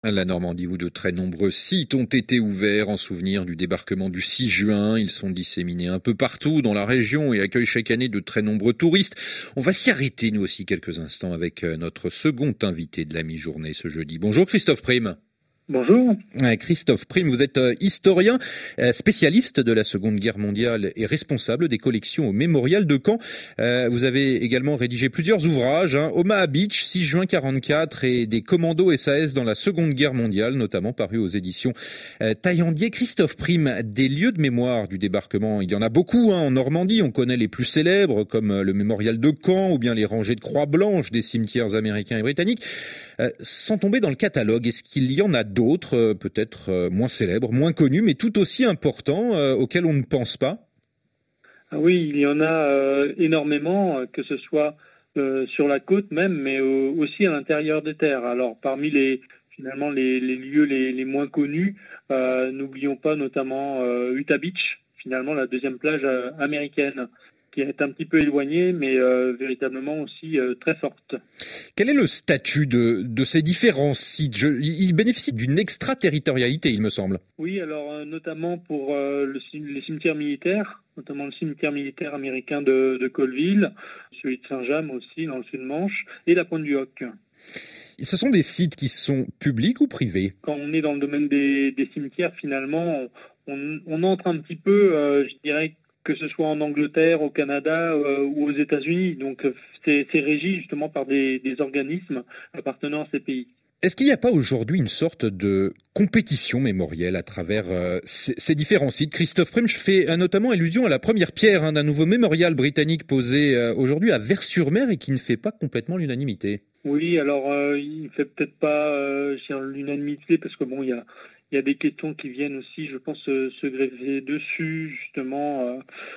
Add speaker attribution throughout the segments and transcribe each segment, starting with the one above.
Speaker 1: La Normandie où de très nombreux sites ont été ouverts en souvenir du débarquement du 6 juin. Ils sont disséminés un peu partout dans la région et accueillent chaque année de très nombreux touristes. On va s'y arrêter nous aussi quelques instants avec notre second invité de la mi-journée ce jeudi. Bonjour Christophe Prime.
Speaker 2: Bonjour.
Speaker 1: Christophe Prime, vous êtes historien, spécialiste de la Seconde Guerre mondiale et responsable des collections au Mémorial de Caen. Vous avez également rédigé plusieurs ouvrages, Omaha Beach, 6 juin 44 et des commandos SAS dans la Seconde Guerre mondiale, notamment paru aux éditions Taillandier. Christophe Prime, des lieux de mémoire du débarquement, il y en a beaucoup en Normandie. On connaît les plus célèbres comme le Mémorial de Caen ou bien les rangées de croix blanches des cimetières américains et britanniques. Sans tomber dans le catalogue, est-ce qu'il y en a d'autres, peut-être moins célèbres, moins connus, mais tout aussi importants, auxquels on ne pense pas?
Speaker 2: Ah oui, il y en a énormément, que ce soit sur la côte même, mais aussi à l'intérieur des terres. Alors parmi les lieux les moins connus, n'oublions pas notamment Utah Beach, finalement la deuxième plage américaine, qui est un petit peu éloignée, mais véritablement aussi très forte.
Speaker 1: Quel est le statut de ces différents sites? Ils bénéficient d'une extraterritorialité, il me semble.
Speaker 2: Oui, alors notamment pour les cimetières militaires, notamment le cimetière militaire américain de Colville, celui de Saint-James aussi, dans le Sud-Manche, et la Pointe du Hoc.
Speaker 1: Ce sont des sites qui sont publics ou privés?
Speaker 2: Quand on est dans le domaine des cimetières, finalement, on entre un petit peu, je dirais, que ce soit en Angleterre, au Canada ou aux États-Unis. Donc c'est régi justement par des organismes appartenant à ces pays.
Speaker 1: Est-ce qu'il n'y a pas aujourd'hui une sorte de compétition mémorielle à travers ces différents sites? Christophe Prime, je fais notamment allusion à la première pierre d'un nouveau mémorial britannique posé aujourd'hui à Vers-sur-Mer et qui ne fait pas complètement l'unanimité.
Speaker 2: Oui, alors il ne fait peut-être pas l'unanimité parce que bon, il y a des questions qui viennent aussi, je pense, se greffer dessus, justement,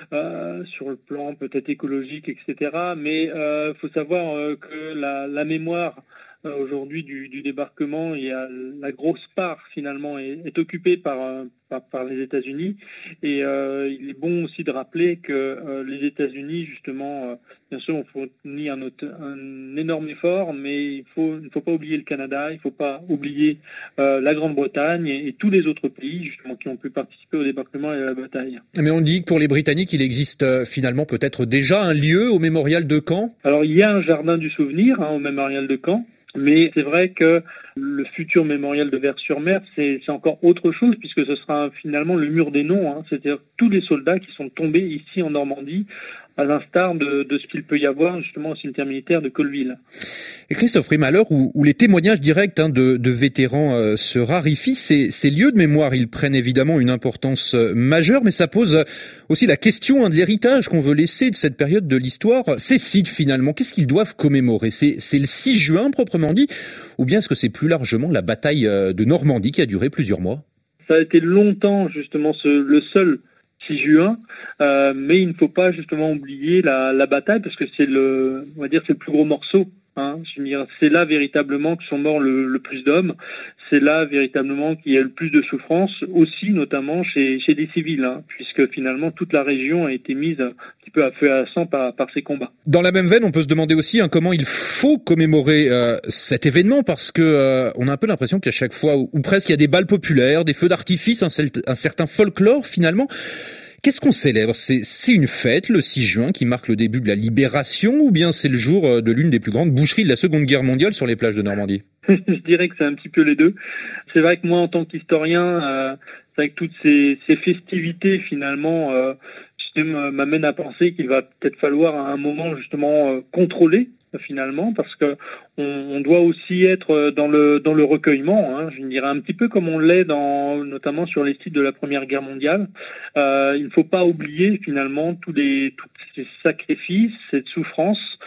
Speaker 2: sur le plan peut-être écologique, etc. Mais faut savoir que la mémoire aujourd'hui du débarquement, il y a la grosse part finalement est occupée par les États-Unis. Et il est bon aussi de rappeler que les États-Unis, justement, bien sûr, ont fourni un énorme effort, mais il ne faut pas oublier le Canada, il ne faut pas oublier la Grande-Bretagne et tous les autres pays, justement, qui ont pu participer au débarquement et à la bataille.
Speaker 1: Mais on dit que pour les Britanniques, il existe finalement peut-être déjà un lieu au mémorial de Caen?
Speaker 2: Alors, il y a un jardin du souvenir au mémorial de Caen. Mais c'est vrai que le futur mémorial de Vers-sur-Mer, c'est encore autre chose, puisque ce sera finalement le mur des noms, c'est-à-dire tous les soldats qui sont tombés ici en Normandie, à l'instar de ce qu'il peut y avoir justement au cimetière militaire de Colville.
Speaker 1: Et Christophe Prime, à l'heure où les témoignages directs de vétérans se raréfient, ces lieux de mémoire, ils prennent évidemment une importance majeure, mais ça pose aussi la question de l'héritage qu'on veut laisser de cette période de l'histoire. Ces sites, finalement, qu'est-ce qu'ils doivent commémorer? C'est le 6 juin, proprement dit, ou bien est-ce que c'est plus largement la bataille de Normandie qui a duré plusieurs mois?
Speaker 2: Ça a été longtemps, justement, le seul 6 juin, mais il ne faut pas justement oublier la bataille, parce que c'est le plus gros morceau. Je veux dire, c'est là véritablement que sont morts le plus d'hommes, c'est là véritablement qu'il y a le plus de souffrance, aussi notamment chez des civils, puisque finalement toute la région a été mise un petit peu à feu et à sang par ces combats.
Speaker 1: Dans la même veine, on peut se demander aussi comment il faut commémorer cet événement, parce que on a un peu l'impression qu'à chaque fois, ou presque, il y a des balles populaires, des feux d'artifice, un certain folklore finalement. Qu'est-ce qu'on célèbre? C'est une fête, le 6 juin, qui marque le début de la libération, ou bien c'est le jour de l'une des plus grandes boucheries de la Seconde Guerre mondiale sur les plages de Normandie?
Speaker 2: Je dirais que c'est un petit peu les deux. C'est vrai que moi, en tant qu'historien, c'est vrai que toutes ces festivités, finalement, m'amènent à penser qu'il va peut-être falloir à un moment, justement, contrôler, finalement, parce que on doit aussi être dans le recueillement, je dirais un petit peu comme on l'est notamment sur les sites de la Première Guerre mondiale. Il ne faut pas oublier finalement tous ces sacrifices, cette souffrance.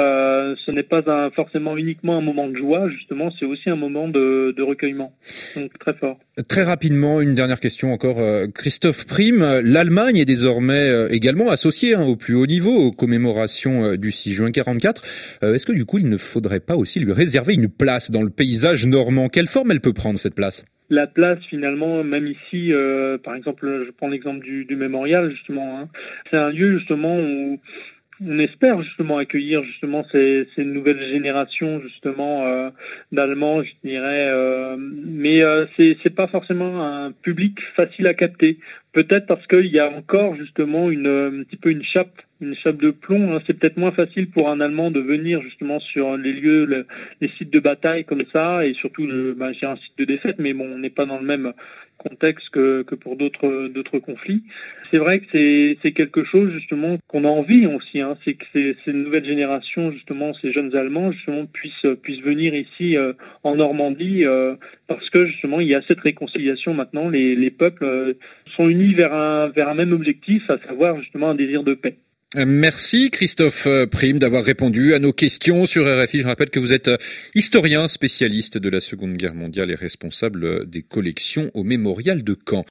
Speaker 2: Ce n'est pas forcément uniquement un moment de joie, justement, c'est aussi un moment de recueillement. Donc très fort.
Speaker 1: Très rapidement, une dernière question encore, Christophe Prime. L'Allemagne est désormais également associée au plus haut niveau aux commémorations du 6 juin 44. Est-ce que du coup, il ne faudrait pas aussi lui réserver une place dans le paysage normand? Quelle forme elle peut prendre, cette place?
Speaker 2: La place, finalement, même ici, par exemple, je prends l'exemple du mémorial, justement. C'est un lieu, justement, où on espère justement accueillir justement ces nouvelles générations justement d'Allemands, je dirais, mais c'est pas forcément un public facile à capter. Peut-être parce qu'il y a encore justement un petit peu une chape de plomb. Hein. C'est peut-être moins facile pour un Allemand de venir justement sur les lieux, les sites de bataille comme ça, et surtout j'ai un site de défaite, mais bon, on n'est pas dans le même contexte que pour d'autres conflits. C'est vrai que c'est quelque chose justement qu'on a envie aussi, hein, c'est que ces nouvelles générations justement, ces jeunes Allemands justement puissent venir ici en Normandie parce que justement il y a cette réconciliation maintenant, les peuples sont unis vers un même objectif, à savoir justement un désir de paix.
Speaker 1: Merci Christophe Prime d'avoir répondu à nos questions sur RFI. Je rappelle que vous êtes historien spécialiste de la Seconde Guerre mondiale et responsable des collections au Mémorial de Caen.